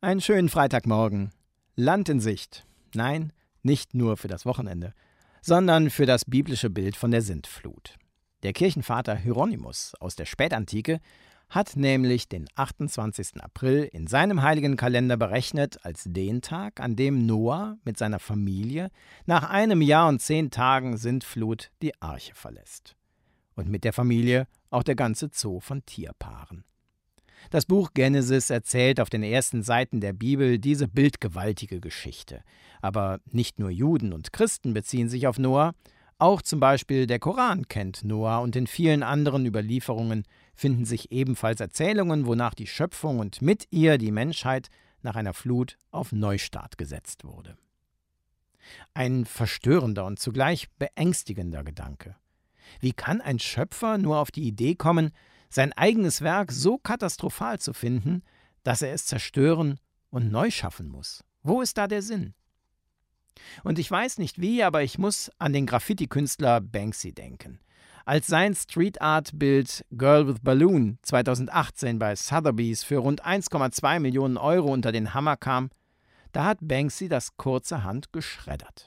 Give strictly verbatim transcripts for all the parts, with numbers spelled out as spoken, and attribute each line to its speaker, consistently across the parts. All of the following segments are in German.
Speaker 1: Einen schönen Freitagmorgen. Land in Sicht. Nein, nicht nur für das Wochenende, sondern für das biblische Bild von der Sintflut. Der Kirchenvater Hieronymus aus der Spätantike hat nämlich den achtundzwanzigsten April in seinem heiligen Kalender berechnet als den Tag, an dem Noah mit seiner Familie nach einem Jahr und zehn Tagen Sintflut die Arche verlässt. Und mit der Familie auch der ganze Zoo von Tierpaaren. Das Buch Genesis erzählt auf den ersten Seiten der Bibel diese bildgewaltige Geschichte. Aber nicht nur Juden und Christen beziehen sich auf Noah, auch zum Beispiel der Koran kennt Noah und in vielen anderen Überlieferungen finden sich ebenfalls Erzählungen, wonach die Schöpfung und mit ihr die Menschheit nach einer Flut auf Neustart gesetzt wurde. Ein verstörender und zugleich beängstigender Gedanke. Wie kann ein Schöpfer nur auf die Idee kommen, sein eigenes Werk so katastrophal zu finden, dass er es zerstören und neu schaffen muss? Wo ist da der Sinn? Und ich weiß nicht wie, aber ich muss an den Graffiti-Künstler Banksy denken. Als sein Street-Art-Bild Girl with Balloon zweitausendachtzehn bei Sotheby's für rund eins Komma zwei Millionen Euro unter den Hammer kam, da hat Banksy das kurzerhand geschreddert.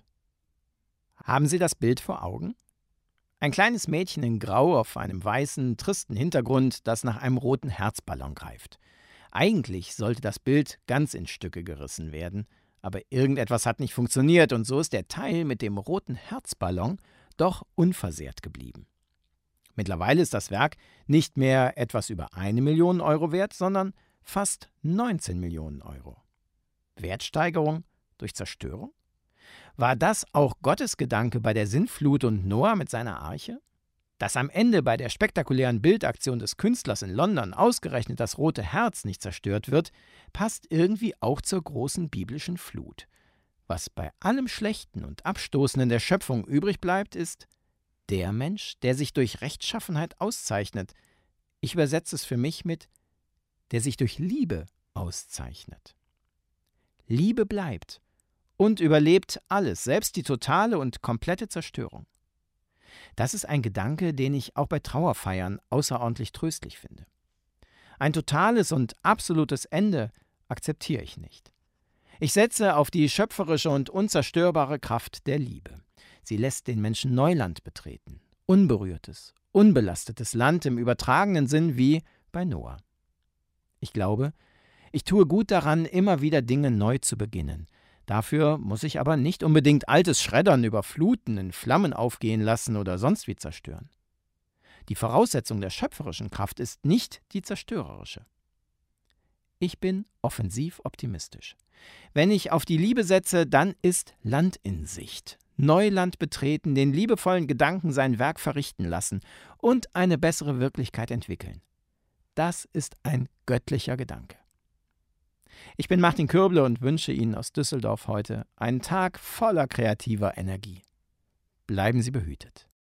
Speaker 1: Haben Sie das Bild vor Augen? Ein kleines Mädchen in Grau auf einem weißen, tristen Hintergrund, das nach einem roten Herzballon greift. Eigentlich sollte das Bild ganz in Stücke gerissen werden, aber irgendetwas hat nicht funktioniert und so ist der Teil mit dem roten Herzballon doch unversehrt geblieben. Mittlerweile ist das Werk nicht mehr etwas über eine Million Euro wert, sondern fast neunzehn Millionen Euro. Wertsteigerung durch Zerstörung? War das auch Gottes Gedanke bei der Sintflut und Noah mit seiner Arche? Dass am Ende bei der spektakulären Bildaktion des Künstlers in London ausgerechnet das rote Herz nicht zerstört wird, passt irgendwie auch zur großen biblischen Flut. Was bei allem Schlechten und Abstoßenden der Schöpfung übrig bleibt, ist der Mensch, der sich durch Rechtschaffenheit auszeichnet. Ich übersetze es für mich mit der sich durch Liebe auszeichnet. Liebe bleibt und überlebt alles, selbst die totale und komplette Zerstörung. Das ist ein Gedanke, den ich auch bei Trauerfeiern außerordentlich tröstlich finde. Ein totales und absolutes Ende akzeptiere ich nicht. Ich setze auf die schöpferische und unzerstörbare Kraft der Liebe. Sie lässt den Menschen Neuland betreten, unberührtes, unbelastetes Land im übertragenen Sinn wie bei Noah. Ich glaube, ich tue gut daran, immer wieder Dinge neu zu beginnen. Dafür muss ich aber nicht unbedingt altes Schreddern, überfluten, in Flammen aufgehen lassen oder sonst wie zerstören. Die Voraussetzung der schöpferischen Kraft ist nicht die zerstörerische. Ich bin offensiv optimistisch. Wenn ich auf die Liebe setze, dann ist Land in Sicht. Neuland betreten, den liebevollen Gedanken sein Werk verrichten lassen und eine bessere Wirklichkeit entwickeln. Das ist ein göttlicher Gedanke. Ich bin Martin Kürble und wünsche Ihnen aus Düsseldorf heute einen Tag voller kreativer Energie. Bleiben Sie behütet.